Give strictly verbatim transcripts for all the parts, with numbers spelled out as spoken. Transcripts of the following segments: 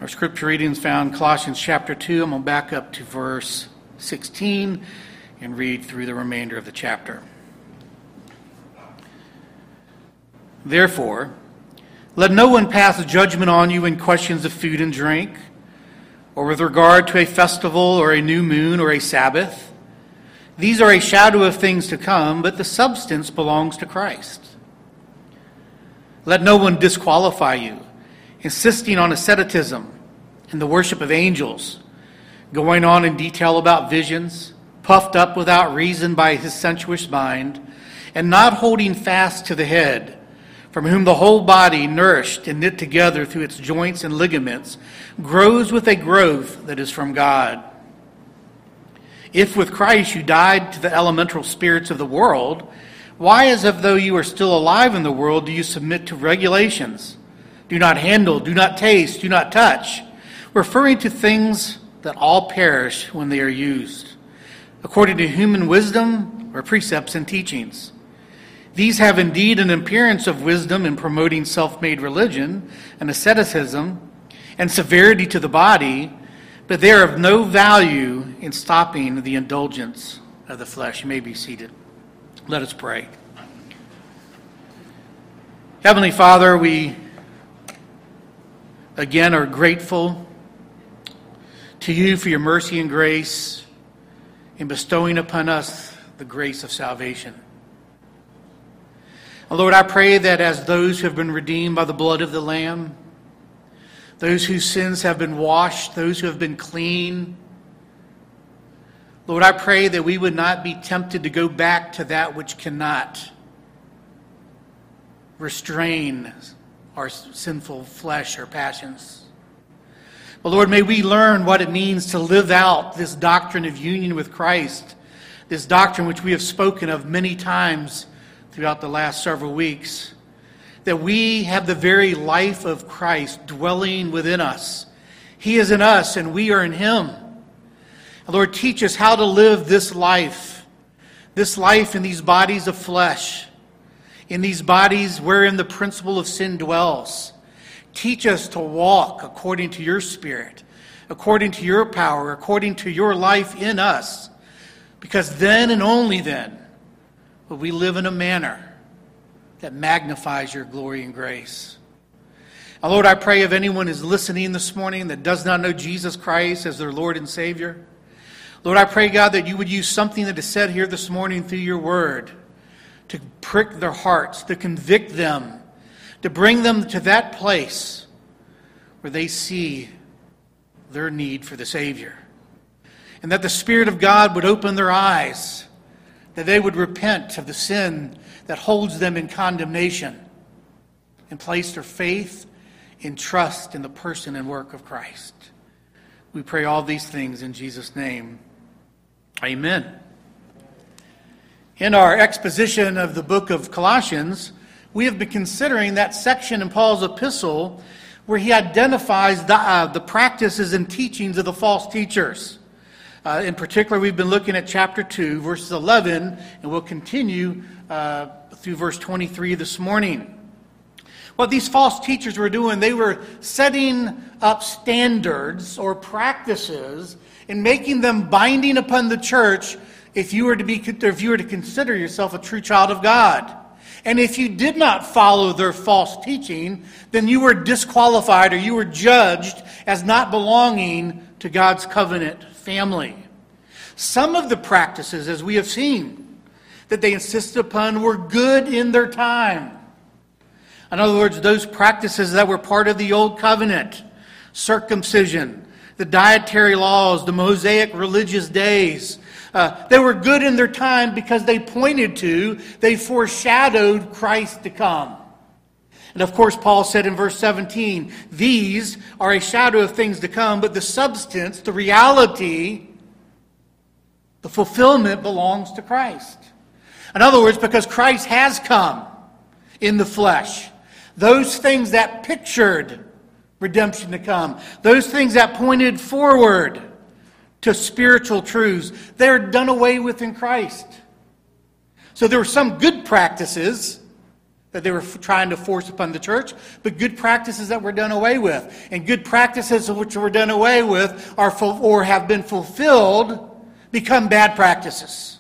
Our scripture reading is found in Colossians chapter two. I'm going to back up to verse sixteen and read through the remainder of the chapter. Therefore, let no one pass judgment on you in questions of food and drink, or with regard to a festival or a new moon or a Sabbath. These are a shadow of things to come, but the substance belongs to Christ. Let no one disqualify you, insisting on asceticism and the worship of angels, going on in detail about visions, puffed up without reason by his sensuous mind, and not holding fast to the head, from whom the whole body, nourished and knit together through its joints and ligaments, grows with a growth that is from God. If with Christ you died to the elemental spirits of the world, why, as if though you are still alive in the world, do you submit to regulations? Do not handle, do not taste, do not touch, referring to things that all perish when they are used, according to human wisdom or precepts and teachings. These have indeed an appearance of wisdom in promoting self-made religion and asceticism and severity to the body, but they are of no value in stopping the indulgence of the flesh. You may be seated. Let us pray. Heavenly Father, we again are grateful to you for your mercy and grace in bestowing upon us the grace of salvation. Lord, I pray that as those who have been redeemed by the blood of the Lamb, those whose sins have been washed, those who have been clean, Lord, I pray that we would not be tempted to go back to that which cannot restrain our sinful flesh or passions. But Lord, may we learn what it means to live out this doctrine of union with Christ, this doctrine which we have spoken of many times throughout the last several weeks, that we have the very life of Christ dwelling within us. He is in us and we are in him. And Lord, teach us how to live this life, this life in these bodies of flesh, in these bodies wherein the principle of sin dwells. Teach us to walk according to your Spirit, according to your power, according to your life in us, because then and only then but we live in a manner that magnifies your glory and grace. And Lord, I pray if anyone is listening this morning that does not know Jesus Christ as their Lord and Savior, Lord, I pray, God, that you would use something that is said here this morning through your word to prick their hearts, to convict them, to bring them to that place where they see their need for the Savior. And that the Spirit of God would open their eyes, that they would repent of the sin that holds them in condemnation and place their faith and trust in the person and work of Christ. We pray all these things in Jesus' name. Amen. In our exposition of the book of Colossians, we have been considering that section in Paul's epistle where he identifies the, uh, the practices and teachings of the false teachers. Uh, in particular, we've been looking at chapter two, verses eleven, and we'll continue uh, through verse twenty-three this morning. What these false teachers were doing, they were setting up standards or practices and making them binding upon the church if you were to be, if you were to consider yourself a true child of God. And if you did not follow their false teaching, then you were disqualified or you were judged as not belonging to God's covenant family. Some of the practices, as we have seen, that they insisted upon were good in their time. In other words, those practices that were part of the old covenant, circumcision, the dietary laws, the Mosaic religious days, uh, they were good in their time because they pointed to, they foreshadowed Christ to come. And of course, Paul said in verse seventeen, these are a shadow of things to come, but the substance, the reality, the fulfillment belongs to Christ. In other words, because Christ has come in the flesh, those things that pictured redemption to come, those things that pointed forward to spiritual truths, they're done away with in Christ. So there were some good practices that they were f- trying to force upon the church, but good practices that were done away with. And good practices which were done away with are ful- or have been fulfilled become bad practices.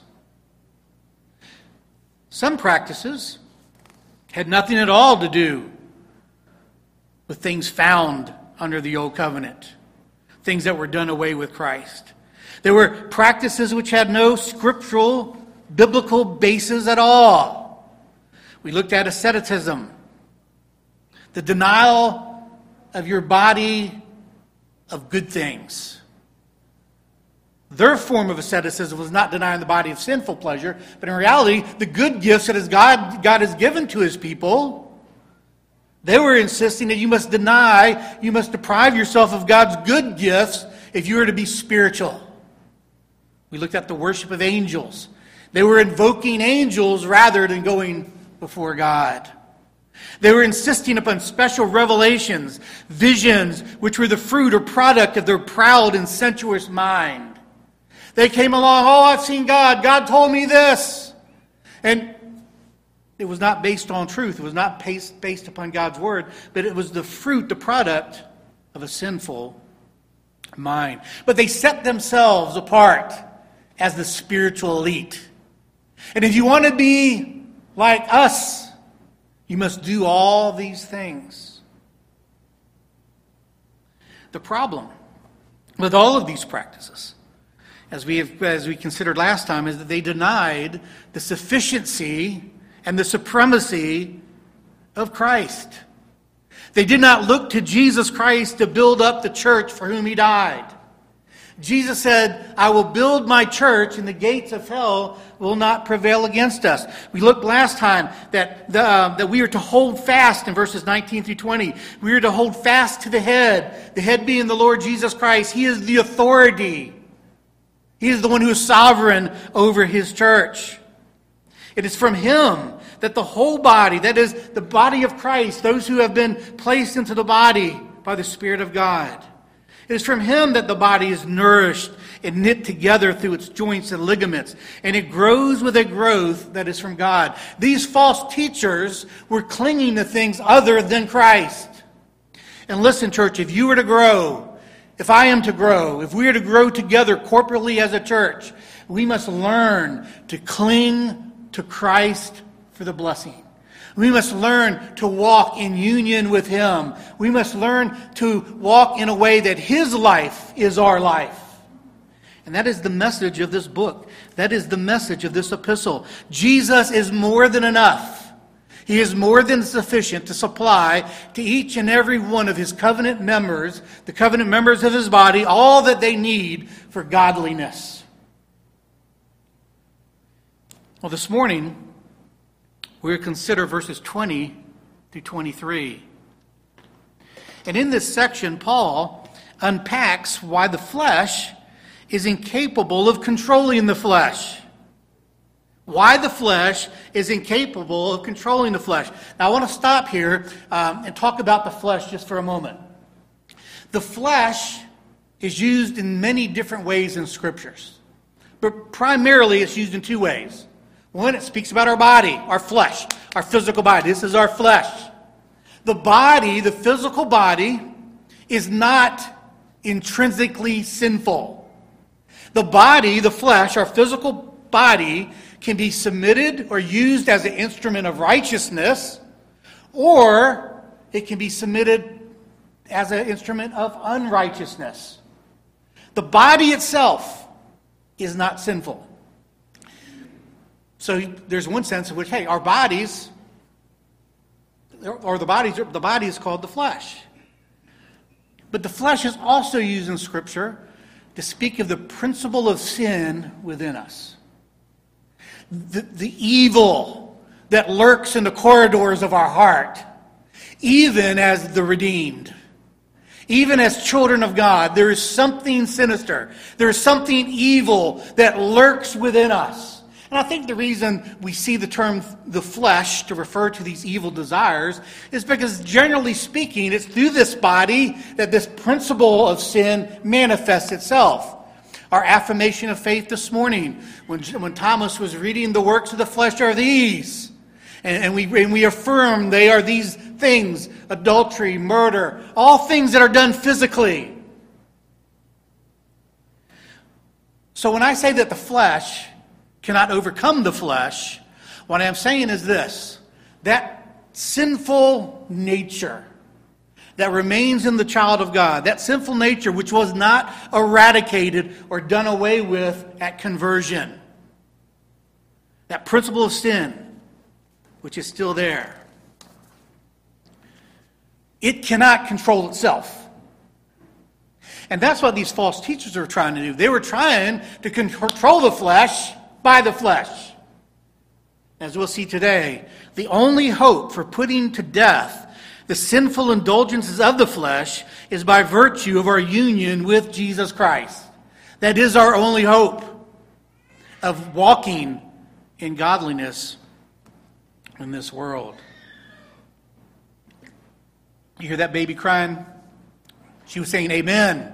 Some practices had nothing at all to do with things found under the old covenant, things that were done away with Christ. There were practices which had no scriptural, biblical basis at all. We looked at asceticism, the denial of your body of good things. Their form of asceticism was not denying the body of sinful pleasure, but in reality, the good gifts that God, God has given to his people, they were insisting that you must deny, you must deprive yourself of God's good gifts if you are to be spiritual. We looked at the worship of angels. They were invoking angels rather than going before God. They were insisting upon special revelations, visions, which were the fruit or product of their proud and sensuous mind. They came along, oh, I've seen God. God told me this. And it was not based on truth. It was not based, based upon God's word, but it was the fruit, the product of a sinful mind. But they set themselves apart as the spiritual elite. And if you want to be like us, you must do all these things. The problem with all of these practices, as we have, as we considered last time, is that they denied the sufficiency and the supremacy of Christ. They did not look to Jesus Christ to build up the church for whom he died. Jesus said, I will build my church and the gates of hell will not prevail against us. We looked last time that, the, uh, that we are to hold fast in verses nineteen through twenty. We are to hold fast to the head, the head being the Lord Jesus Christ. He is the authority. He is the one who is sovereign over his church. It is from him that the whole body, that is the body of Christ, those who have been placed into the body by the Spirit of God. It is from him that the body is nourished and knit together through its joints and ligaments, and it grows with a growth that is from God. These false teachers were clinging to things other than Christ. And listen, church, if you were to grow, if I am to grow, if we are to grow together corporately as a church, we must learn to cling to Christ for the blessing. We must learn to walk in union with him. We must learn to walk in a way that his life is our life. And that is the message of this book. That is the message of this epistle. Jesus is more than enough. He is more than sufficient to supply to each and every one of his covenant members, the covenant members of his body, all that they need for godliness. Well, this morning, we'll consider verses twenty through twenty-three. And in this section, Paul unpacks why the flesh is incapable of controlling the flesh. Why the flesh is incapable of controlling the flesh. Now, I want to stop here um, and talk about the flesh just for a moment. The flesh is used in many different ways in Scriptures. But primarily, it's used in two ways. One, it speaks about our body, our flesh, our physical body. This is our flesh. The body, the physical body, is not intrinsically sinful. The body, the flesh, our physical body, can be submitted or used as an instrument of righteousness, or it can be submitted as an instrument of unrighteousness. The body itself is not sinful. So there's one sense in which, hey, our bodies, or the bodies, the body is called the flesh. But the flesh is also used in Scripture to speak of the principle of sin within us. The, the evil that lurks in the corridors of our heart, even as the redeemed. Even as children of God, there is something sinister. There is something evil that lurks within us. And I think the reason we see the term the flesh to refer to these evil desires is because, generally speaking, it's through this body that this principle of sin manifests itself. Our affirmation of faith this morning, when, when Thomas was reading the works of the flesh are these. And, and, we, and we affirm they are these things, adultery, murder, all things that are done physically. So when I say that the flesh cannot overcome the flesh, what I'm saying is this: that sinful nature that remains in the child of God, that sinful nature which was not eradicated or done away with at conversion, that principle of sin which is still there, it cannot control itself. And that's what these false teachers are trying to do. They were trying to control the flesh by the flesh. As we'll see today, the only hope for putting to death the sinful indulgences of the flesh is by virtue of our union with Jesus Christ. That is our only hope of walking in godliness in this world. You hear that baby crying? She was saying amen.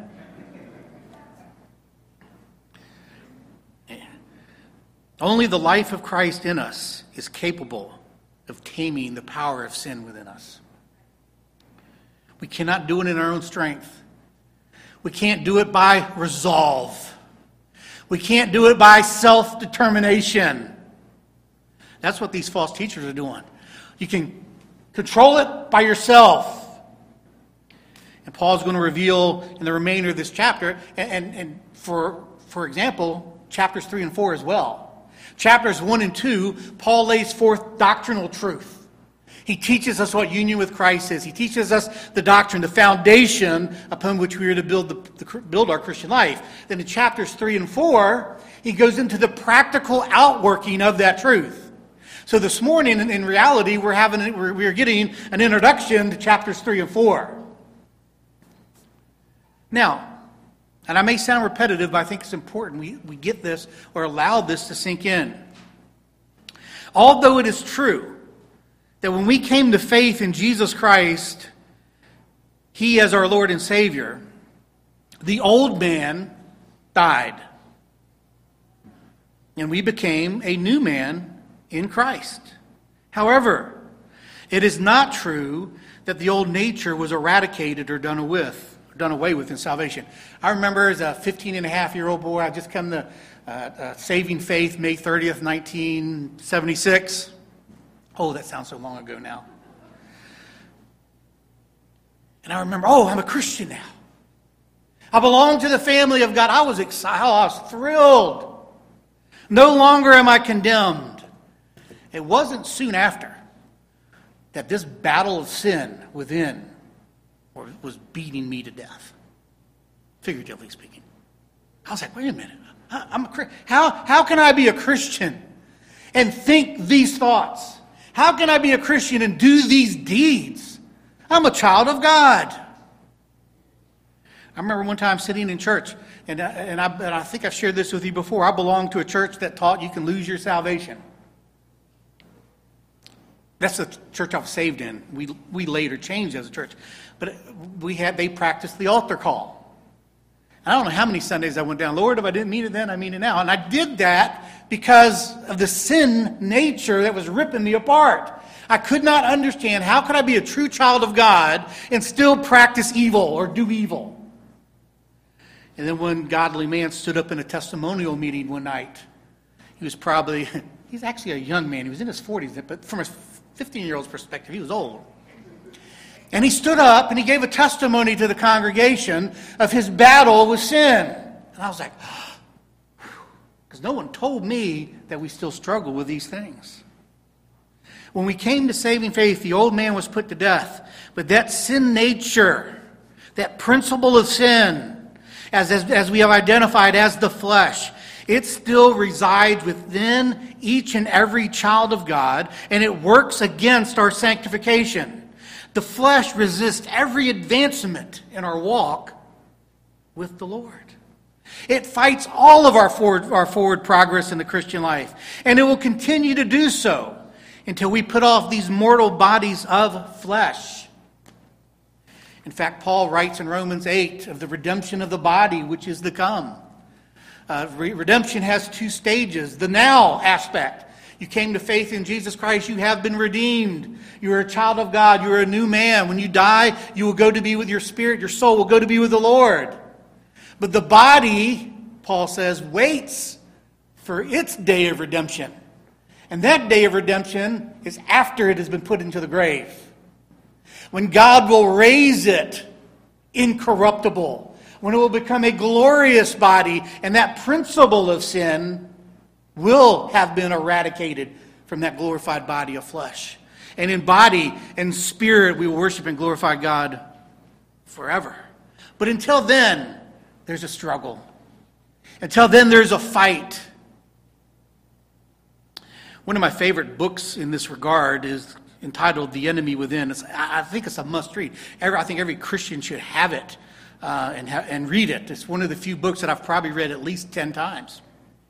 Only the life of Christ in us is capable of taming the power of sin within us. We cannot do it in our own strength. We can't do it by resolve. We can't do it by self-determination. That's what these false teachers are doing. You can control it by yourself. And Paul's going to reveal in the remainder of this chapter, and, and, and for, for example, chapters three and four as well. Chapters one and two, Paul lays forth doctrinal truth. He teaches us what union with Christ is. He teaches us the doctrine, the foundation upon which we are to build, the, the, build our Christian life. Then in chapters three and four, he goes into the practical outworking of that truth. So this morning, in, in reality, we're having we're, we're getting an introduction to chapters three and four. Now, and I may sound repetitive, but I think it's important we, we get this or allow this to sink in. Although it is true that when we came to faith in Jesus Christ, He as our Lord and Savior, the old man died. And we became a new man in Christ. However, it is not true that the old nature was eradicated or done with. done away with in salvation. I remember as a fifteen and a half year old boy, I just come to uh, uh, saving faith May thirtieth, nineteen seventy-six. Oh, that sounds so long ago now. And I remember, oh, I'm a Christian now. I belong to the family of God. I was excited. I was thrilled. No longer am I condemned. It wasn't soon after that this battle of sin within was beating me to death, figuratively speaking. I was like, wait a minute. I'm a, how, how can I be a Christian and think these thoughts? How can I be a Christian and do these deeds? I'm a child of God. I remember one time sitting in church, and, and, I, and I think I've shared this with you before. I belonged to a church that taught you can lose your salvation. That's the church I was saved in. We we later changed as a church. But we had they practiced the altar call. I don't know how many Sundays I went down, Lord, if I didn't mean it then, I mean it now. And I did that because of the sin nature that was ripping me apart. I could not understand how could I be a true child of God and still practice evil or do evil. And then one godly man stood up in a testimonial meeting one night. He was probably, he's actually a young man. He was in his forties, but from a fifteen-year-old's perspective, he was old. And he stood up and he gave a testimony to the congregation of his battle with sin. And I was like, because no one told me that we still struggle with these things. When we came to saving faith, the old man was put to death. But that sin nature, that principle of sin, as, as, as we have identified as the flesh, it still resides within each and every child of God, and it works against our sanctification. The flesh resists every advancement in our walk with the Lord. It fights all of our forward, our forward progress in the Christian life, and it will continue to do so until we put off these mortal bodies of flesh. In fact, Paul writes in Romans eight of the redemption of the body which is to come. Uh, re- redemption has two stages. The now aspect. You came to faith in Jesus Christ. You have been redeemed. You are a child of God. You are a new man. When you die, you will go to be with your spirit. Your soul will go to be with the Lord. But the body, Paul says, waits for its day of redemption. And that day of redemption is after it has been put into the grave. When God will raise it incorruptible. When it will become a glorious body. And that principle of sin will have been eradicated from that glorified body of flesh. And in body and spirit, we will worship and glorify God forever. But until then, there's a struggle. Until then, there's a fight. One of my favorite books in this regard is entitled The Enemy Within. It's, I think it's a must-read. Every, I think every Christian should have it uh, and, ha- and read it. It's one of the few books that I've probably read at least ten times.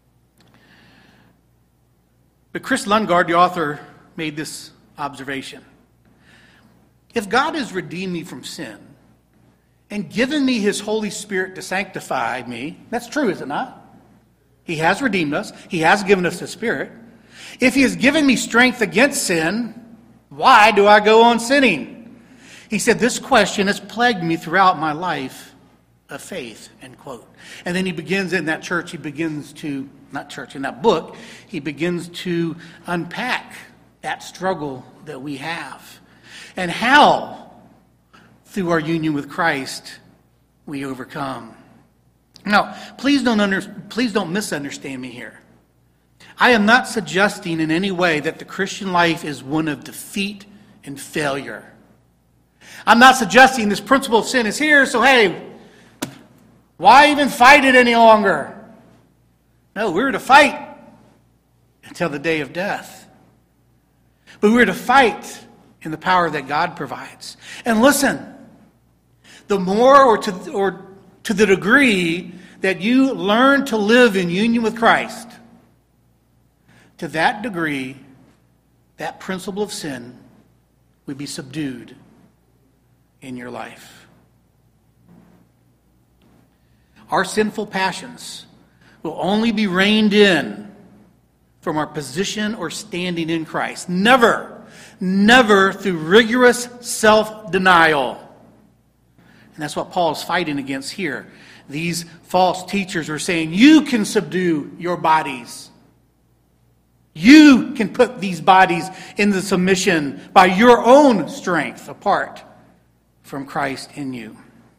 But Chris Lundgaard, the author, made this observation. If God has redeemed me from sin and given me his Holy Spirit to sanctify me, that's true, is it not? He has redeemed us. He has given us his Spirit. If he has given me strength against sin, why do I go on sinning? He said, this question has plagued me throughout my life of faith, end quote. And then he begins in that church, he begins to not church, in that book, he begins to unpack that struggle that we have. And how, through our union with Christ, we overcome. Now, please don't under, please don't misunderstand me here. I am not suggesting in any way that the Christian life is one of defeat and failure. I'm not suggesting this principle of sin is here, so hey, why even fight it any longer? No, we're to fight until the day of death. But we're to fight in the power that God provides. And listen, the more or to, or to the degree that you learn to live in union with Christ, to that degree, that principle of sin will be subdued in your life. Our sinful passions will only be reined in from our position or standing in Christ. Never, never through rigorous self-denial. And that's what Paul is fighting against here. These false teachers are saying, you can subdue your bodies. You can put these bodies into submission by your own strength apart from Christ in you.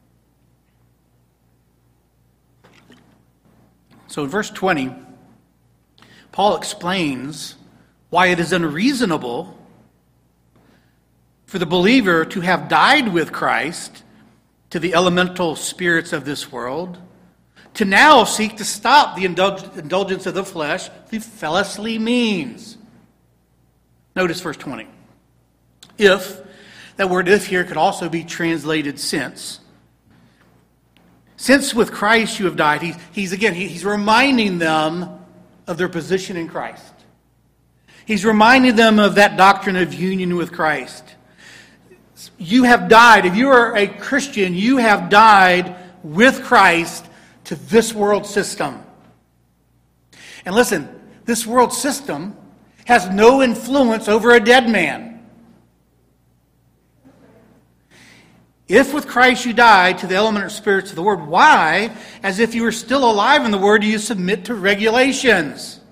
So in verse twenty, Paul explains why it is unreasonable for the believer to have died with Christ to the elemental spirits of this world, to now seek to stop the indulg- indulgence of the flesh through fleshly means. Notice verse twenty. If, that word if here could also be translated since. Since with Christ you have died, he, he's again, he, he's reminding them of their position in Christ. He's reminding them of that doctrine of union with Christ. You have died. If you are a Christian, you have died with Christ to this world system. And listen, this world system has no influence over a dead man. If with Christ you died to the elemental spirits of the world, why, as if you were still alive in the Word, do you submit to regulations?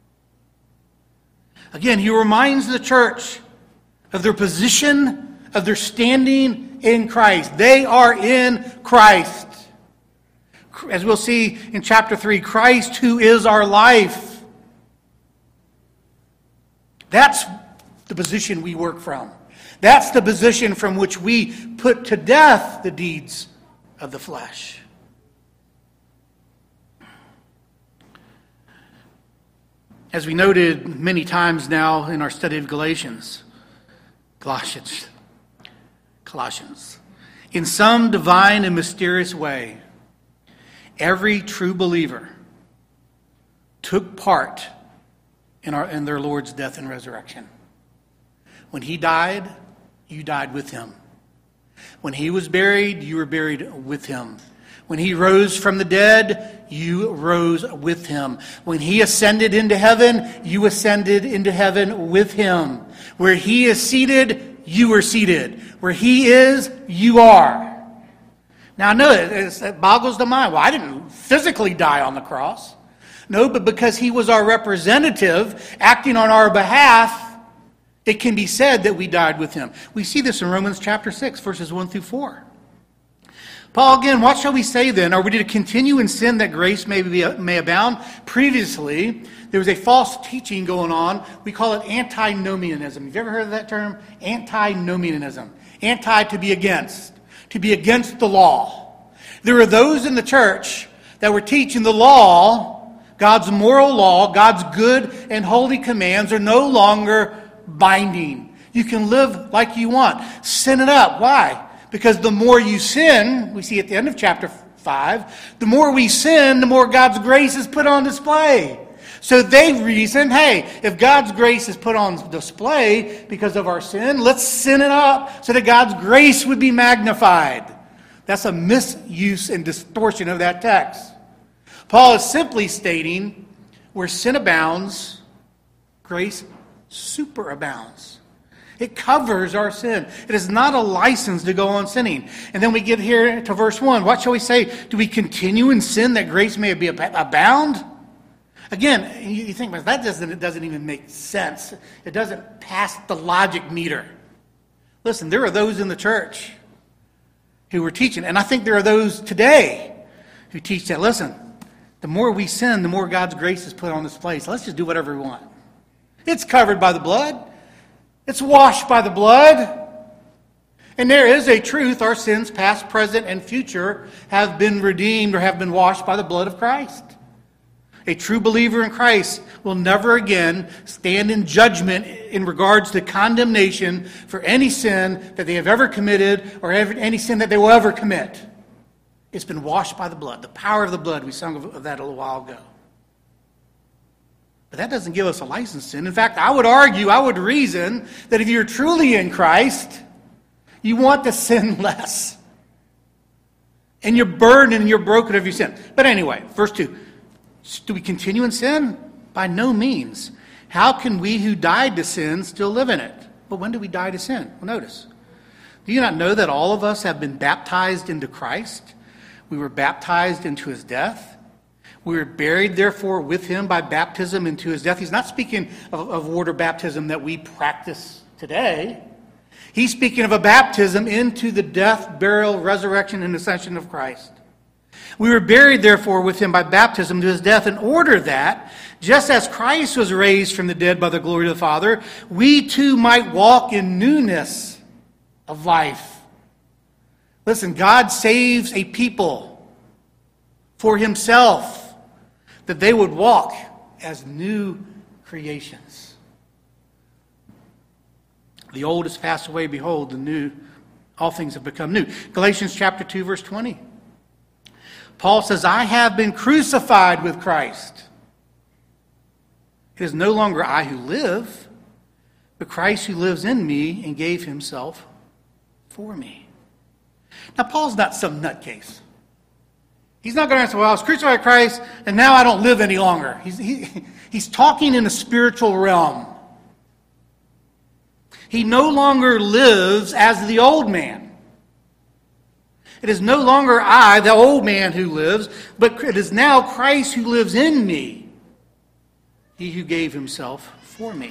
Again, he reminds the church of their position, of their standing in Christ. They are in Christ. As we'll see in chapter three, Christ who is our life. That's the position we work from. That's the position from which we put to death the deeds of the flesh. As we noted many times now in our study of Galatians, Colossians, Colossians, in some divine and mysterious way, every true believer took part in, our, in their Lord's death and resurrection. When he died, you died with him. When he was buried, you were buried with him. When he rose from the dead, you rose with him. When he ascended into heaven, you ascended into heaven with him. Where he is seated, you are seated. Where he is, you are. Now I know it, it boggles the mind. Well, I didn't physically die on the cross. No, but because he was our representative, acting on our behalf, it can be said that we died with him. We see this in Romans chapter six, verses one through four. Paul, again, what shall we say then? Are we to continue in sin that grace may, be, may abound? Previously, there was a false teaching going on. We call it antinomianism. Have you ever heard of that term? Antinomianism. Anti, to be against. To be against the law. There were those in the church that were teaching the law, God's moral law, God's good and holy commands are no longer binding. You can live like you want. Sin it up. Why? Because the more you sin, we see at the end of chapter five, the more we sin, the more God's grace is put on display. So they reason, hey, if God's grace is put on display because of our sin, let's sin it up so that God's grace would be magnified. That's a misuse and distortion of that text. Paul is simply stating, where sin abounds, grace superabounds. It covers our sin. It is not a license to go on sinning. And then we get here to verse one. What shall we say? Do we continue in sin that grace may be abound? Again, you think, well, that doesn't, it doesn't even make sense. It doesn't pass the logic meter. Listen, there are those in the church who were teaching, and I think there are those today who teach that, listen, the more we sin, the more God's grace is put on display. So let's just do whatever we want. It's covered by the blood. It's washed by the blood. And there is a truth. Our sins, past, present, and future, have been redeemed or have been washed by the blood of Christ. A true believer in Christ will never again stand in judgment in regards to condemnation for any sin that they have ever committed or any sin that they will ever commit. It's been washed by the blood. The power of the blood. We sung of that a little while ago. But that doesn't give us a license to sin. In fact, I would argue, I would reason that if you're truly in Christ, you want to sin less. And you're burdened and you're broken of your sin. But anyway, verse two. Do we continue in sin? By no means. How can we who died to sin still live in it? But when do we die to sin? Well, notice. Do you not know that all of us have been baptized into Christ? We were baptized into his death. We were buried, therefore, with him by baptism into his death. He's not speaking of, of water baptism that we practice today. He's speaking of a baptism into the death, burial, resurrection, and ascension of Christ. We were buried, therefore, with him by baptism to his death, in order that, just as Christ was raised from the dead by the glory of the Father, we too might walk in newness of life. Listen, God saves a people for himself, that they would walk as new creations. The old has passed away, behold, the new, all things have become new. Galatians chapter two, verse twenty. Paul says, I have been crucified with Christ. It is no longer I who live, but Christ who lives in me and gave himself for me. Now, Paul's not some nutcase. He's not going to answer, well, I was crucified with Christ, and now I don't live any longer. He's, he, he's talking in a spiritual realm. He no longer lives as the old man. It is no longer I, the old man, who lives, but it is now Christ who lives in me, he who gave himself for me.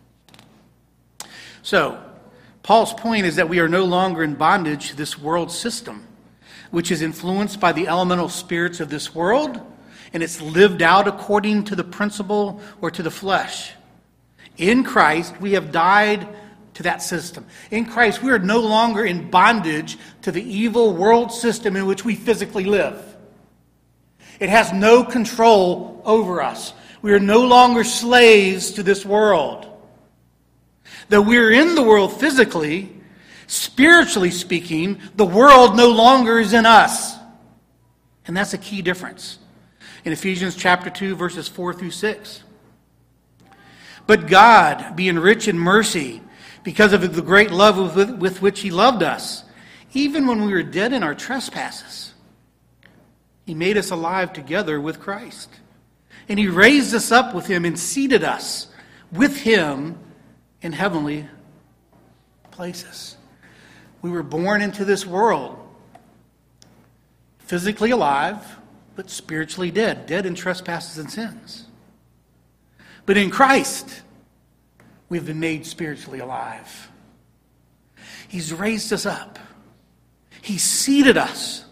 So, Paul's point is that we are no longer in bondage to this world system, which is influenced by the elemental spirits of this world, and it's lived out according to the principle or to the flesh. In Christ, we have died to that system. In Christ, we are no longer in bondage to the evil world system in which we physically live. It has no control over us. We are no longer slaves to this world. Though we are in the world physically, spiritually speaking, the world no longer is in us. And that's a key difference. In Ephesians chapter two, verses four through six. But God, being rich in mercy, because of the great love with, with which he loved us, even when we were dead in our trespasses, He made us alive together with Christ. And he raised us up with him and seated us with him in heavenly places. We were born into this world physically alive, but spiritually dead, dead in trespasses and sins. But in Christ, we've been made spiritually alive. He's raised us up. He's seated us.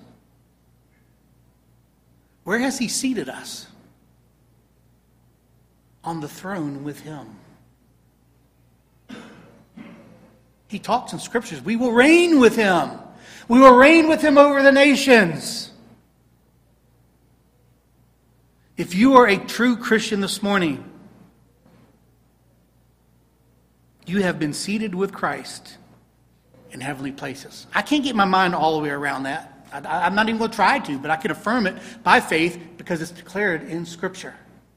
Where has he seated us? On the throne with him. He talks in scriptures. We will reign with him. We will reign with him over the nations. If you are a true Christian this morning, you have been seated with Christ in heavenly places. I can't get my mind all the way around that. I, I'm not even going to try to, but I can affirm it by faith because it's declared in Scripture.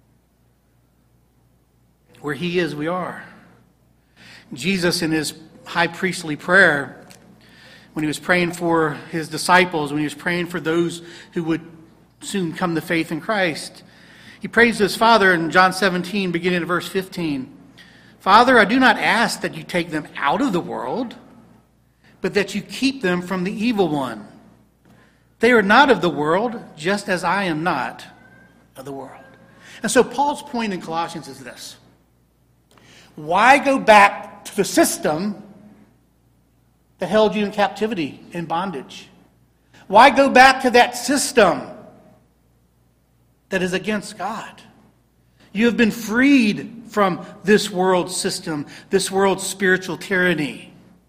Where he is, we are. Jesus, in his high priestly prayer, when he was praying for his disciples, when he was praying for those who would soon come to faith in Christ, he prays to his Father in John seventeen, beginning at verse fifteen. Father, I do not ask that you take them out of the world, but that you keep them from the evil one. They are not of the world, just as I am not of the world. And so Paul's point in Colossians is this. Why go back to the system that held you in captivity, in bondage? Why go back to that system that is against God? You have been freed from this world's system, this world's spiritual tyranny.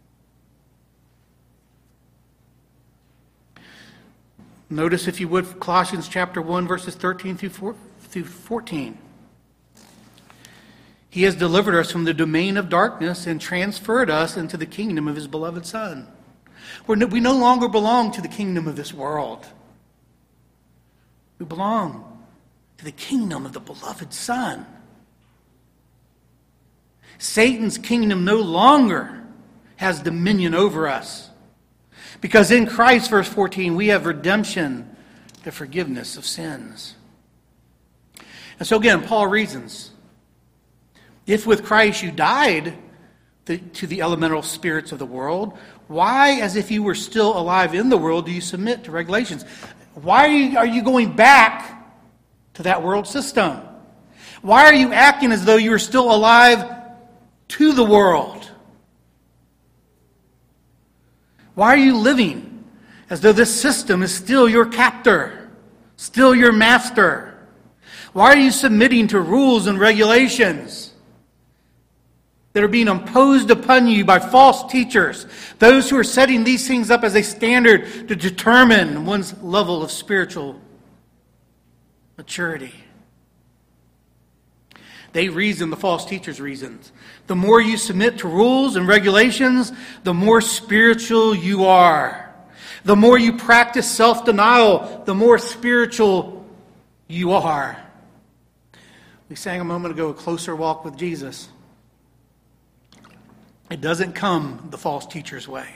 Notice, if you would, Colossians chapter one, verses thirteen through fourteen. He has delivered us from the domain of darkness and transferred us into the kingdom of his beloved Son. We're no, we no longer belong to the kingdom of this world. We belong to the kingdom of the beloved Son. Satan's kingdom no longer has dominion over us. Because in Christ, verse fourteen, we have redemption, the forgiveness of sins. And so again, Paul reasons, if with Christ you died to the elemental spirits of the world, why, as if you were still alive in the world, do you submit to regulations? Why are you, are you going back to that world system? Why are you acting as though you are still alive to the world? Why are you living as though this system is still your captor, still your master? Why are you submitting to rules and regulations that are being imposed upon you by false teachers, those who are setting these things up as a standard to determine one's level of spiritual maturity? They reason, the false teachers reason. The more you submit to rules and regulations, the more spiritual you are. The more you practice self-denial, the more spiritual you are. We sang a moment ago, A Closer Walk with Jesus. It doesn't come the false teacher's way.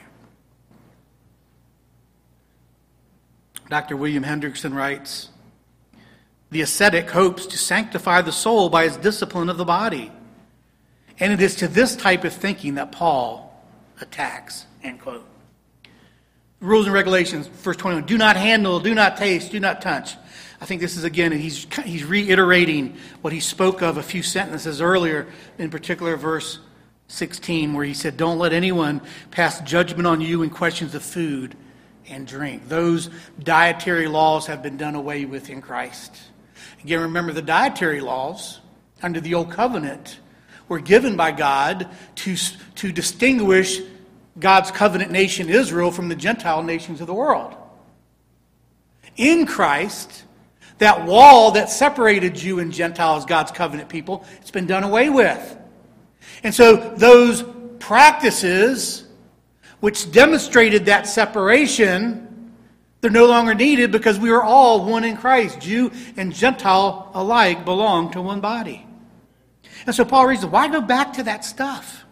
Doctor William Hendrickson writes, the ascetic hopes to sanctify the soul by his discipline of the body. And it is to this type of thinking that Paul attacks, end quote. Rules and regulations, verse twenty-one, do not handle, do not taste, do not touch. I think this is, again, he's, he's reiterating what he spoke of a few sentences earlier, in particular verse sixteen, where he said, don't let anyone pass judgment on you in questions of food and drink. Those dietary laws have been done away with in Christ. Again, remember, the dietary laws under the Old Covenant were given by God to, to distinguish God's covenant nation Israel from the Gentile nations of the world. In Christ, that wall that separated Jew and Gentile as God's covenant people, it's been done away with. And so those practices which demonstrated that separation, they're no longer needed because we are all one in Christ. Jew and Gentile alike belong to one body. And so Paul reasons, why go back to that stuff?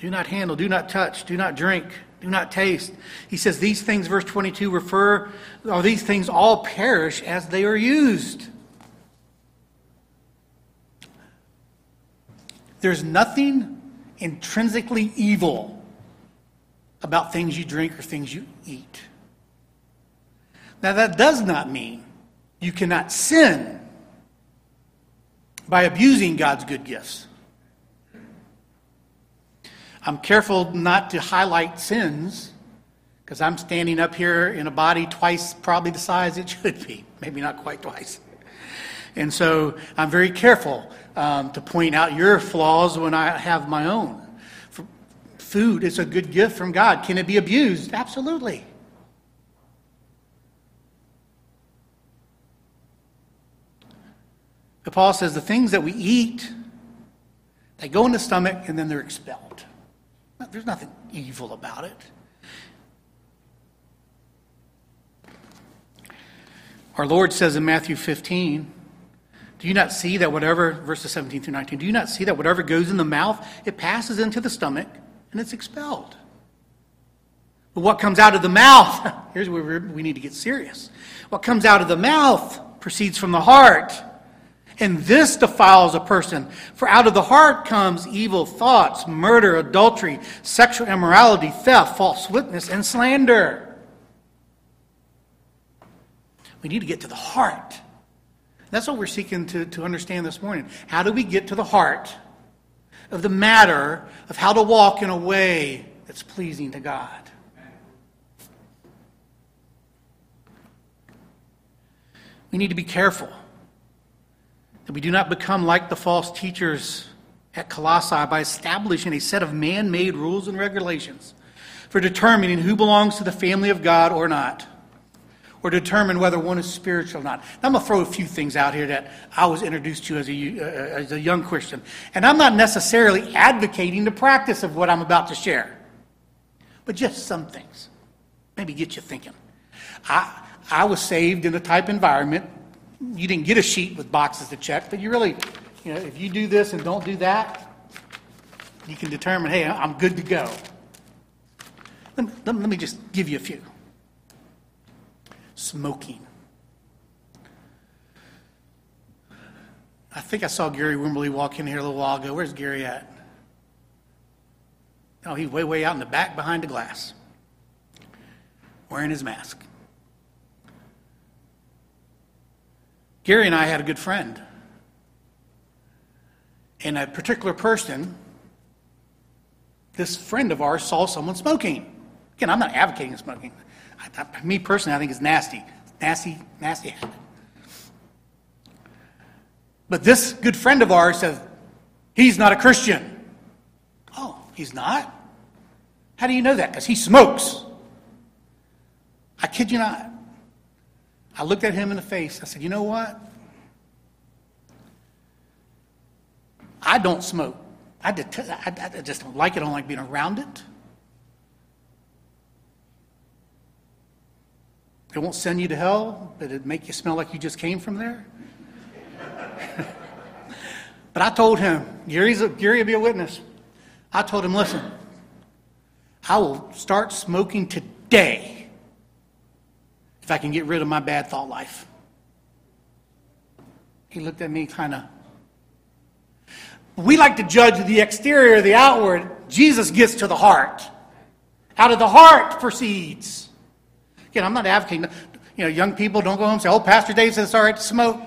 Do not handle, do not touch, do not drink, do not taste. He says these things, verse twenty-two, refer, or these things all perish as they are used. There's nothing intrinsically evil about things you drink or things you eat. Now that does not mean you cannot sin by abusing God's good gifts. I'm careful not to highlight sins because I'm standing up here in a body twice probably the size it should be. Maybe not quite twice. And so I'm very careful um, to point out your flaws when I have my own. For food is a good gift from God. Can it be abused? Absolutely. But Paul says the things that we eat, they go in the stomach and then they're expelled. There's nothing evil about it. Our Lord says in Matthew fifteen, do you not see that whatever, verses seventeen through nineteen, do you not see that whatever goes in the mouth, it passes into the stomach and it's expelled? But what comes out of the mouth, here's where we're, we need to get serious. What comes out of the mouth proceeds from the heart. And this defiles a person. For out of the heart comes evil thoughts, murder, adultery, sexual immorality, theft, false witness, and slander. We need to get to the heart. That's what we're seeking to, to understand this morning. How do we get to the heart of the matter of how to walk in a way that's pleasing to God? We need to be careful that we do not become like the false teachers at Colossae by establishing a set of man-made rules and regulations for determining who belongs to the family of God or not, or determine whether one is spiritual or not. Now, I'm going to throw a few things out here that I was introduced to as a, uh, as a young Christian. And I'm not necessarily advocating the practice of what I'm about to share, but just some things. Maybe get you thinking. I, I was saved in a type environment. You didn't get a sheet with boxes to check, but you really, you know, if you do this and don't do that, you can determine, hey, I'm good to go. Let me, let me just give you a few. Smoking. I think I saw Gary Wimberly walk in here a little while ago. Where's Gary at? Oh, he's way, way out in the back behind the glass, wearing his mask. Gary and I had a good friend. And a particular person, this friend of ours, saw someone smoking. Again, I'm not advocating smoking. I, I, me personally, I think it's nasty. Nasty, nasty habit. But this good friend of ours says, he's not a Christian. Oh, he's not? How do you know that? Because he smokes. I kid you not. I looked at him in the face. I said, you know what? I don't smoke. I, det- I, I just don't like it. I don't like being around it. It won't send you to hell, but it'd make you smell like you just came from there. But I told him, Gary's a, Gary will be a witness. I told him, listen, I will start smoking today if I can get rid of my bad thought life. He looked at me kind of. We like to judge the exterior, the outward. Jesus gets to the heart. Out of the heart proceeds. Again, I'm not advocating, you know, young people don't go home and say, oh, Pastor Dave says it's all right to smoke.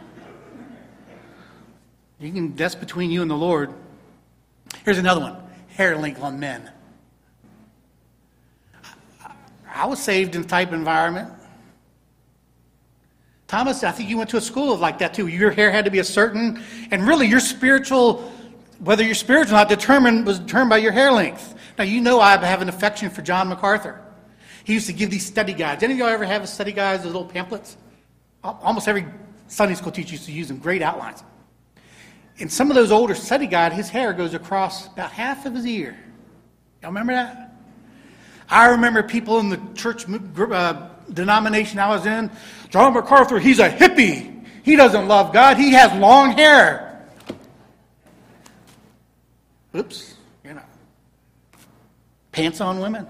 You can, that's between you and the Lord. Here's another one. Hair length on men. I was saved in a type environment. Thomas, I think you went to a school of like that too. Your hair had to be a certain, and really your spiritual, whether you're spiritual or not, determined was determined by your hair length. Now you know I have an affection for John MacArthur. He used to give these study guides. Any of y'all ever have a study guides, those little pamphlets? Almost every Sunday school teacher used to use them, great outlines. In some of those older study guides, his hair goes across about half of his ear. Y'all remember that? I remember people in the church uh, denomination I was in, John MacArthur, he's a hippie. He doesn't love God. He has long hair. Oops, you know. Pants on women.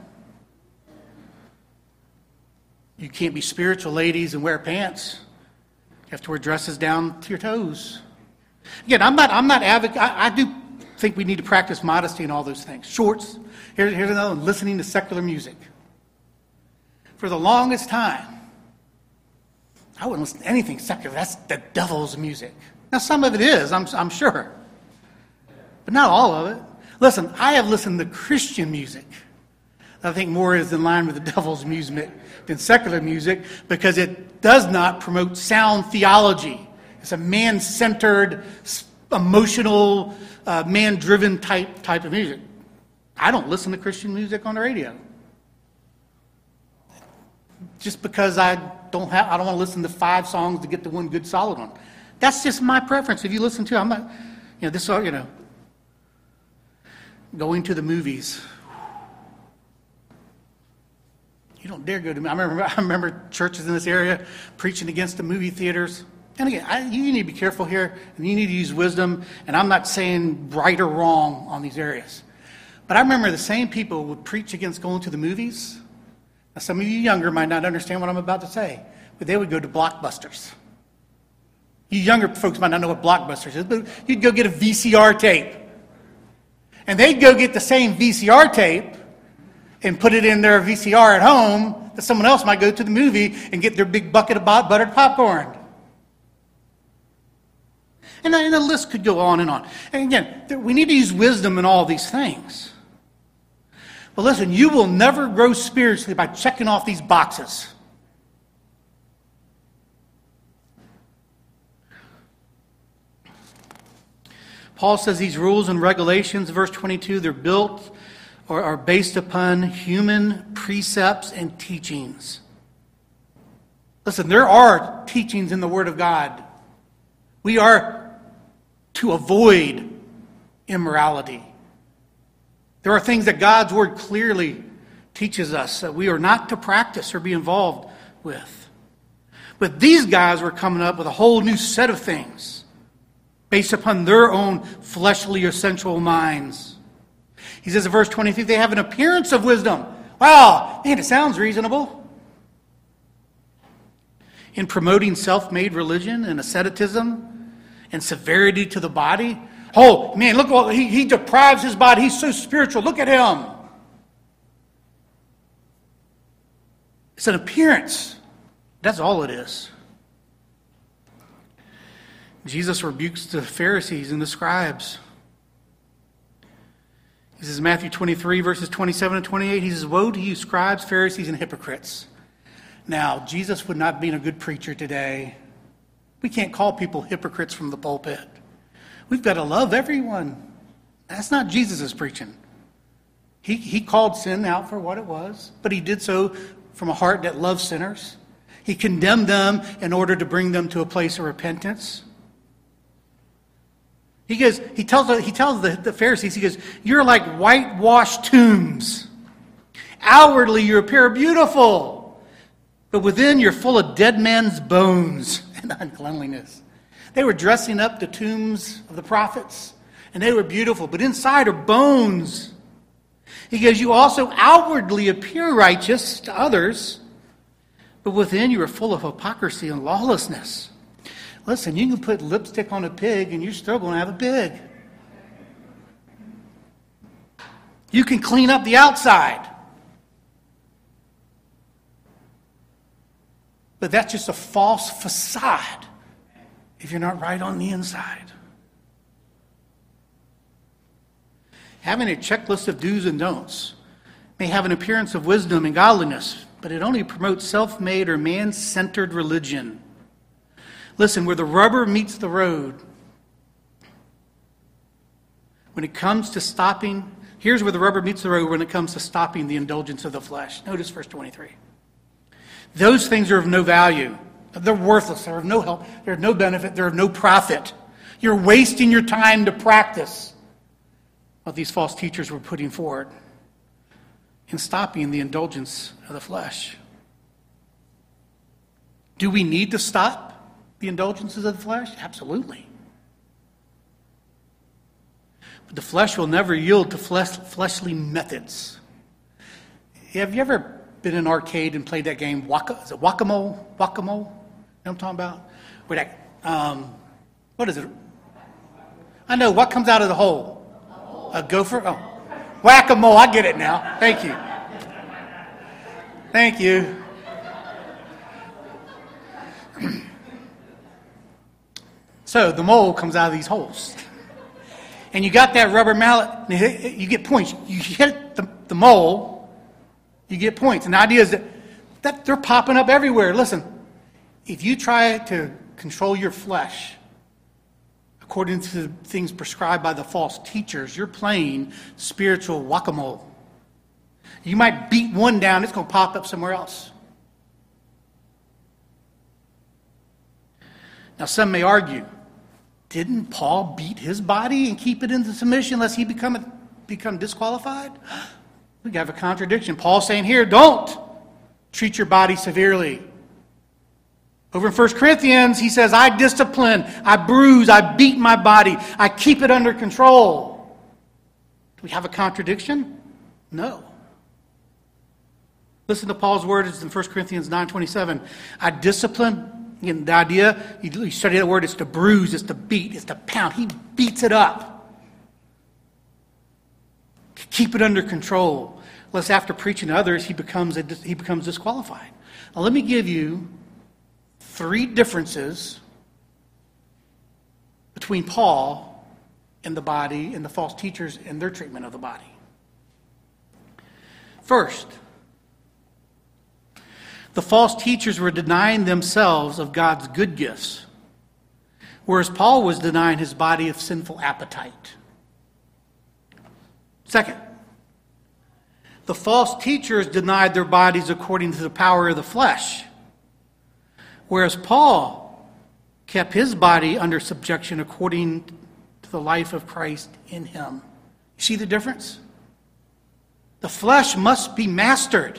You can't be spiritual, ladies, and wear pants. You have to wear dresses down to your toes. Again, I'm not, I'm not advocating. I, I do think we need to practice modesty and all those things. Shorts. Here, here's another one, listening to secular music. For the longest time, I wouldn't listen to anything secular. That's the devil's music. Now, some of it is, I'm, I'm sure. But not all of it. Listen, I have listened to Christian music that I think more is in line with the devil's music than secular music because it does not promote sound theology. It's a man-centered, emotional, uh, man-driven type type of music. I don't listen to Christian music on the radio. Just because I don't have, I don't want to listen to five songs to get to one good solid one. That's just my preference. If you listen to, I'm not, you know, this, you know, going to the movies. You don't dare go to. I remember, I remember churches in this area preaching against the movie theaters. And again, I, you need to be careful here, and you need to use wisdom. And I'm not saying right or wrong on these areas, but I remember the same people would preach against going to the movies. Now, some of you younger might not understand what I'm about to say, but they would go to Blockbusters. You younger folks might not know what Blockbusters is, but you'd go get a V C R tape. And they'd go get the same V C R tape and put it in their V C R at home that someone else might go to the movie and get their big bucket of buttered popcorn. And the list could go on and on. And again, we need to use wisdom in all these things. But listen, you will never grow spiritually by checking off these boxes. Paul says these rules and regulations, verse twenty-two, they're built or are based upon human precepts and teachings. Listen, there are teachings in the Word of God. We are to avoid immorality. There are things that God's Word clearly teaches us that we are not to practice or be involved with. But these guys were coming up with a whole new set of things based upon their own fleshly or sensual minds. He says in verse twenty-three, they have an appearance of wisdom. Wow, man, it sounds reasonable. In promoting self-made religion and asceticism and severity to the body. Oh, man, look, what he, he deprives his body. He's so spiritual. Look at him. It's an appearance. That's all it is. Jesus rebukes the Pharisees and the scribes. He says, Matthew twenty-three, verses twenty-seven and twenty-eight, he says, woe to you, scribes, Pharisees, and hypocrites. Now, Jesus would not be a good preacher today. We can't call people hypocrites from the pulpit. We've got to love everyone. That's not Jesus' preaching. He, he called sin out for what it was, but he did so from a heart that loves sinners. He condemned them in order to bring them to a place of repentance. He goes, he tells, he tells the, the Pharisees, he goes, you're like whitewashed tombs. Outwardly you appear beautiful, but within you're full of dead man's bones and uncleanliness. They were dressing up the tombs of the prophets, and they were beautiful, but inside are bones. He goes, you also outwardly appear righteous to others, but within you are full of hypocrisy and lawlessness. Listen, you can put lipstick on a pig and you're still going to have a pig. You can clean up the outside. But that's just a false facade if you're not right on the inside. Having a checklist of do's and don'ts may have an appearance of wisdom and godliness, but it only promotes self-made or man-centered religion. Listen, where the rubber meets the road, when it comes to stopping, here's where the rubber meets the road when it comes to stopping the indulgence of the flesh. Notice verse twenty-three. Those things are of no value. They're worthless. They're of no help. They're of no benefit. They're of no profit. You're wasting your time to practice what these false teachers were putting forward in stopping the indulgence of the flesh. Do we need to stop the indulgences of the flesh? Absolutely. But the flesh will never yield to flesh, fleshly methods. have you ever been in an arcade and played that game, Waka, is it Whack-A-Mole? Whack-A-Mole? You know what I'm talking about? Where that, um, what is it? I know, what comes out of the hole? A gopher? Oh, Whack-A-Mole, I get it now. Thank you. Thank you. So the mole comes out of these holes. And you got that rubber mallet, you get points. You hit the, the mole, you get points. And the idea is that, that they're popping up everywhere. Listen, if you try to control your flesh according to the things prescribed by the false teachers, you're playing spiritual whack-a-mole. You might beat one down, it's going to pop up somewhere else. Now, some may argue, didn't Paul beat his body and keep it into submission lest he become, become disqualified? We have a contradiction. Paul's saying here, don't treat your body severely. Over in First Corinthians, he says, I discipline, I bruise, I beat my body, I keep it under control. Do we have a contradiction? No. Listen to Paul's words in First Corinthians nine twenty-seven. I discipline. Again, the idea, you study that word, it's to bruise, it's to beat, it's to pound. He beats it up. Keep it under control. Lest after preaching to others, he becomes, a, he becomes disqualified. Now let me give you three differences between Paul and the body and the false teachers and their treatment of the body. First, the false teachers were denying themselves of God's good gifts, whereas Paul was denying his body of sinful appetite. Second, the false teachers denied their bodies according to the power of the flesh, whereas Paul kept his body under subjection according to the life of Christ in him. You see the difference? The flesh must be mastered.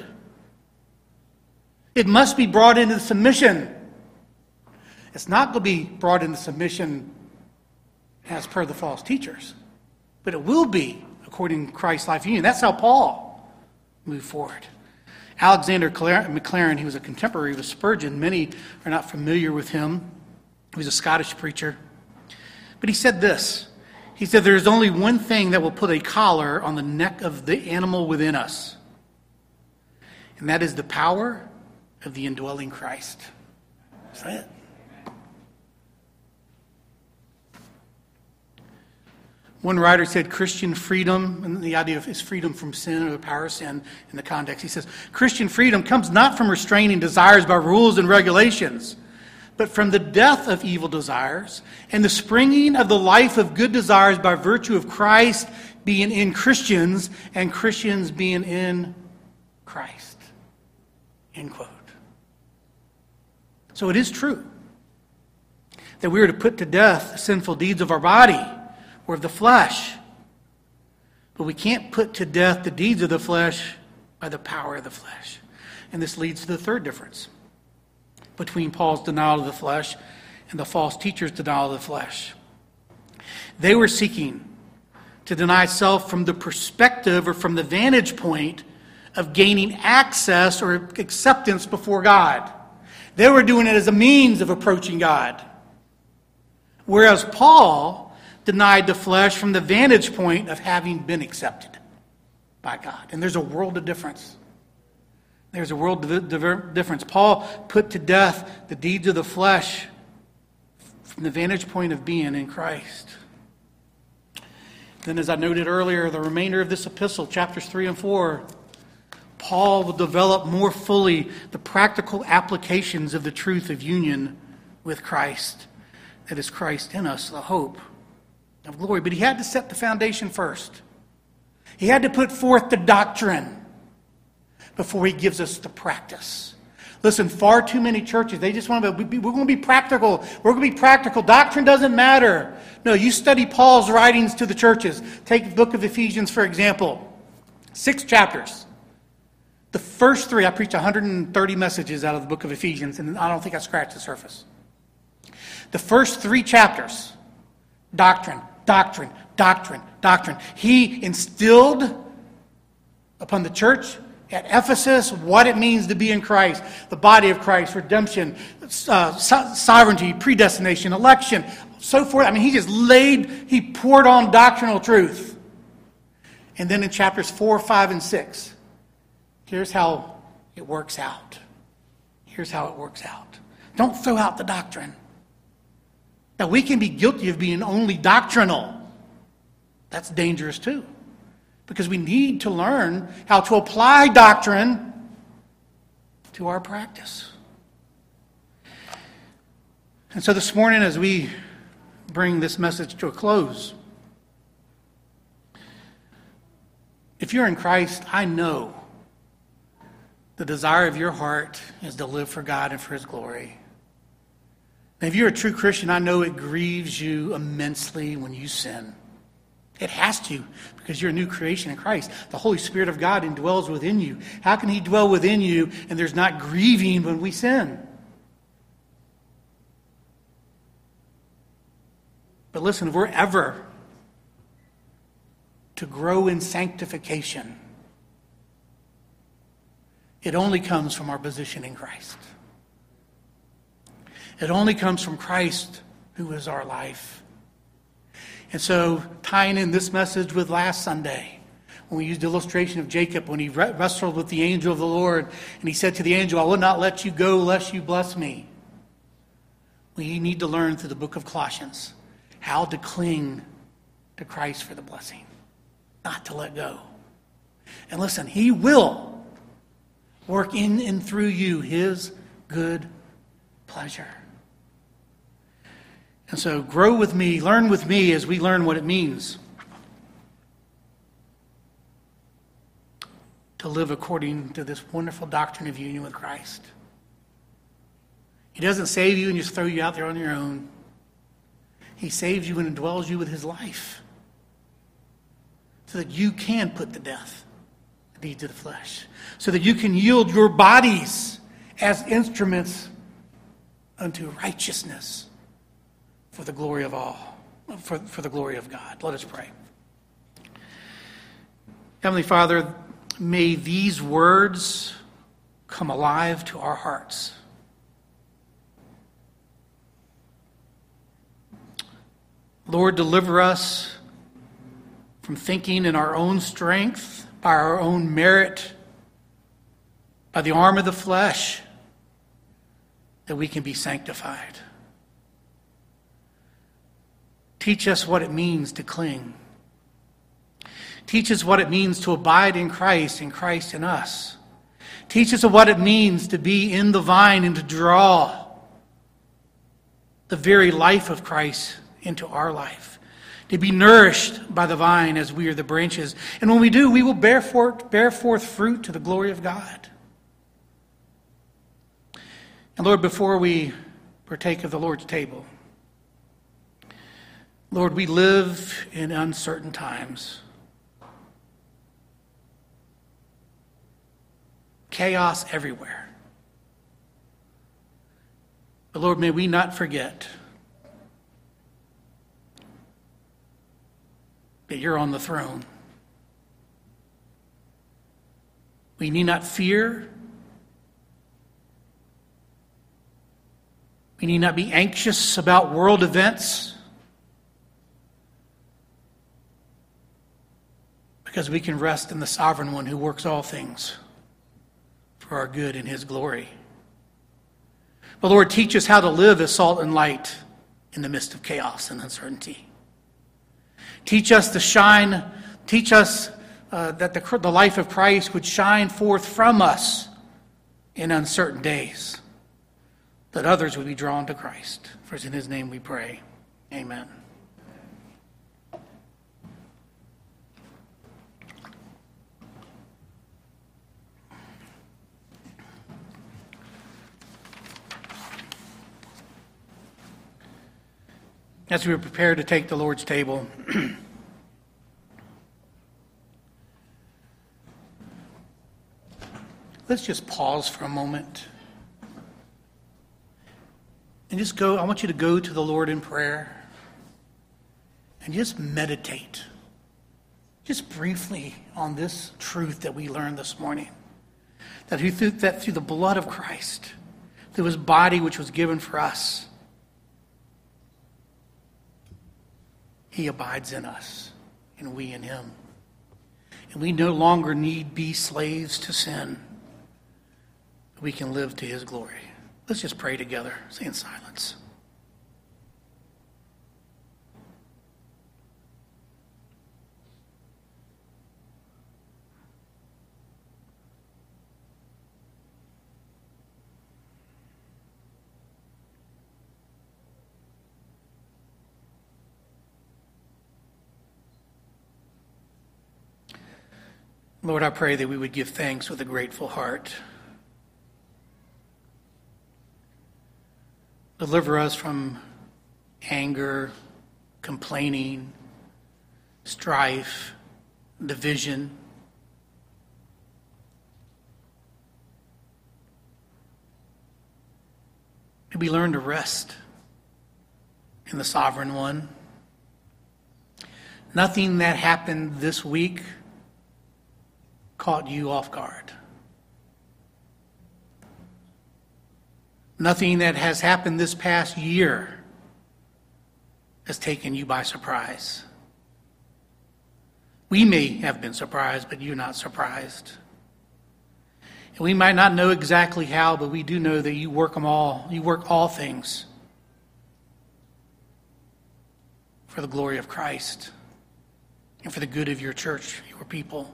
It must be brought into submission. It's not going to be brought into submission as per the false teachers, but it will be according to Christ's life union. That's how Paul moved forward. Alexander Maclaren, he was a contemporary with Spurgeon. Many are not familiar with him. He was a Scottish preacher. But he said this. He said, there's only one thing that will put a collar on the neck of the animal within us, and that is the power of the indwelling Christ. Is that it? One writer said Christian freedom, and the idea of is freedom from sin or the power of sin in the context. He says, Christian freedom comes not from restraining desires by rules and regulations, but from the death of evil desires and the springing of the life of good desires by virtue of Christ being in Christians and Christians being in Christ. End quote. So it is true that we are to put to death the sinful deeds of our body or of the flesh. But we can't put to death the deeds of the flesh by the power of the flesh. And this leads to the third difference between Paul's denial of the flesh and the false teachers' denial of the flesh. They were seeking to deny self from the perspective or from the vantage point of gaining access or acceptance before God. They were doing it as a means of approaching God. Whereas Paul denied the flesh from the vantage point of having been accepted by God. And there's a world of difference. There's a world of difference. Paul put to death the deeds of the flesh from the vantage point of being in Christ. Then, as I noted earlier, the remainder of this epistle, chapters three and four, Paul will develop more fully the practical applications of the truth of union with Christ. That is Christ in us, the hope of glory. But he had to set the foundation first. He had to put forth the doctrine before he gives us the practice. Listen, far too many churches, they just want to be, we're going to be practical. We're going to be practical. Doctrine doesn't matter. No, you study Paul's writings to the churches. Take the book of Ephesians, for example. Six chapters. The first three, I preached one hundred thirty messages out of the book of Ephesians, and I don't think I scratched the surface. The first three chapters, doctrine, doctrine, doctrine, doctrine. He instilled upon the church at Ephesus what it means to be in Christ, the body of Christ, redemption, uh, so- sovereignty, predestination, election, so forth. I mean, he just laid, he poured on doctrinal truth. And then in chapters four, five, and six, here's how it works out. Here's how it works out. Don't throw out the doctrine. Now, we can be guilty of being only doctrinal. That's dangerous too. Because we need to learn how to apply doctrine to our practice. And so this morning, as we bring this message to a close, if you're in Christ, I know the desire of your heart is to live for God and for His glory. And if you're a true Christian, I know it grieves you immensely when you sin. It has to, because you're a new creation in Christ. The Holy Spirit of God indwells within you. How can He dwell within you and there's not grieving when we sin? But listen, if we're ever to grow in sanctification, it only comes from our position in Christ. It only comes from Christ, who is our life. And so, tying in this message with last Sunday, when we used the illustration of Jacob, when he wrestled with the angel of the Lord, and he said to the angel, I will not let you go lest you bless me. We need to learn through the book of Colossians how to cling to Christ for the blessing, not to let go. And listen, He will work in and through you His good pleasure. And so grow with me, learn with me as we learn what it means to live according to this wonderful doctrine of union with Christ. He doesn't save you and just throw you out there on your own. He saves you and indwells you with His life so that you can put to death the deeds of the flesh, so that you can yield your bodies as instruments unto righteousness for the glory of all, for, for the glory of God. Let us pray. Heavenly Father, may these words come alive to our hearts. Lord, deliver us from thinking in our own strength, by our own merit, by the arm of the flesh, that we can be sanctified. Teach us what it means to cling. Teach us what it means to abide in Christ and Christ in us. Teach us what it means to be in the vine and to draw the very life of Christ into our life. To be nourished by the vine as we are the branches. And when we do, we will bear forth, bear forth fruit to the glory of God. And Lord, before we partake of the Lord's table, Lord, we live in uncertain times. Chaos everywhere. But Lord, may we not forget that You're on the throne. We need not fear. We need not be anxious about world events, because we can rest in the sovereign one who works all things for our good and His glory. But Lord, teach us how to live as salt and light in the midst of chaos and uncertainty. Teach us to shine, teach us uh, that the, the life of Christ would shine forth from us in uncertain days, that others would be drawn to Christ. For it's in His name we pray. Amen. As we prepare to take the Lord's table, let's just pause for a moment and just go. I want you to go to the Lord in prayer and just meditate, just briefly, on this truth that we learned this morning. that through, that through the blood of Christ, through his body which was given for us, he abides in us, and we in him. And we no longer need be slaves to sin. We can live to his glory. Let's just pray together, say in silence. Lord, I pray that we would give thanks with a grateful heart. Deliver us from anger, complaining, strife, division. May we learn to rest in the Sovereign One. Nothing that happened this week caught you off guard. Nothing that has happened this past year has taken you by surprise. We may have been surprised, but you're not surprised. And we might not know exactly how, but we do know that you work them all. You work all things for the glory of Christ and for the good of your church, your people.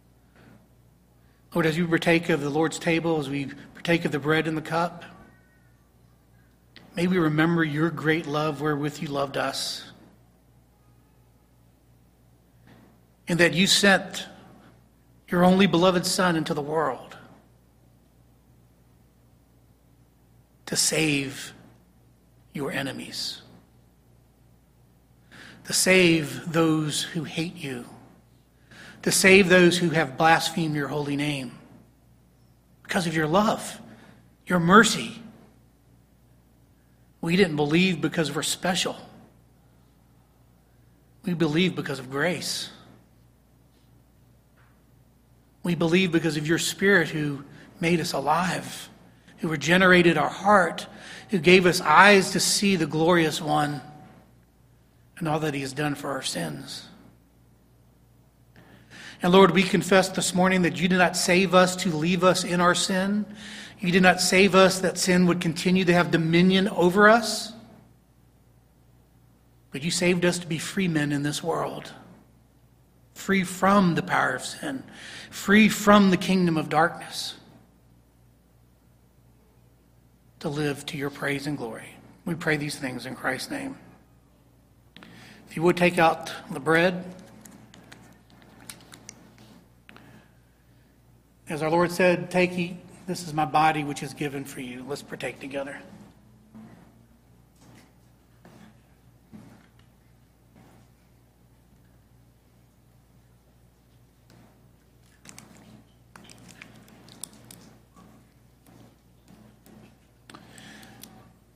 Lord, as we partake of the Lord's table, as we partake of the bread and the cup, may we remember your great love wherewith you loved us. And that you sent your only beloved Son into the world to save your enemies, to save those who hate you, to save those who have blasphemed your holy name because of your love, your mercy. We didn't believe because we're special. We believe because of grace. We believe because of your Spirit who made us alive, who regenerated our heart, who gave us eyes to see the glorious one and all that he has done for our sins. And Lord, we confess this morning that you did not save us to leave us in our sin. You did not save us that sin would continue to have dominion over us. But you saved us to be free men in this world. Free from the power of sin. Free from the kingdom of darkness. To live to your praise and glory. We pray these things in Christ's name. If you would take out the bread. As our Lord said, take, eat, this is my body which is given for you. Let's partake together.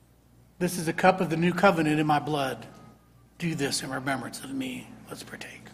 This is a cup of the new covenant in my blood. Do this in remembrance of me. Let's partake.